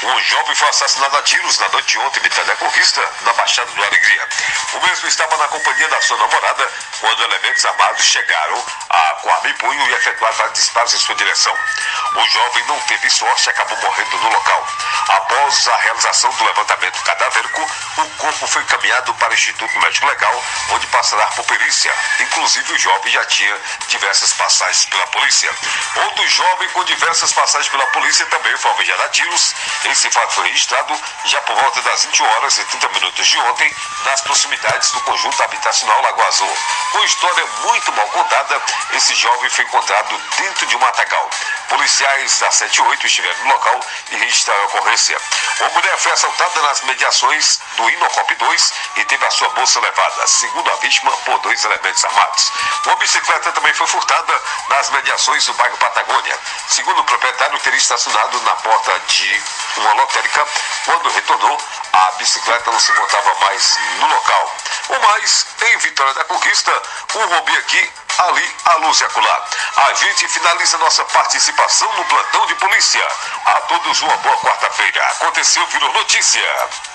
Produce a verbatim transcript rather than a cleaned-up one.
Um jovem foi assassinado a tiros na noite de ontem, em Vitória da Conquista, na Baixada do Alegria. O mesmo estava na companhia da sua namorada quando elementos armados chegaram a, com arma em punho e efetuaram vários disparos em sua direção. O jovem não teve sorte e acabou morrendo no local. Após a realização do levantamento cadavérico, o corpo foi encaminhado para o Instituto Médico Legal, onde passará por perícia. Inclusive, o jovem já tinha diversas passagens pela polícia. Outro jovem com diversas passagens pela polícia também foi alvejado a tiros. Esse fato foi registrado já por volta das vinte horas e trinta minutos de ontem, nas proximidades do conjunto habitacional Lagoa Azul. Com história muito mal contada, esse jovem foi encontrado dentro de um matagal. Policiais da setenta e oito estiveram no local e registraram a ocorrência. Uma mulher foi assaltada nas mediações do Inocop dois e teve a sua bolsa levada, segundo a vítima, por dois elementos armados. Uma bicicleta também foi furtada nas mediações do bairro Patagônia. Segundo o proprietário, teria estacionado na porta de uma lotérica. Quando retornou, a bicicleta não se encontrava mais no local. O mais, em Vitória da Conquista, um roubinho aqui, ali, a luz e acolá. A gente finaliza nossa participação no plantão de polícia. A todos uma boa quarta-feira. Aconteceu, virou notícia.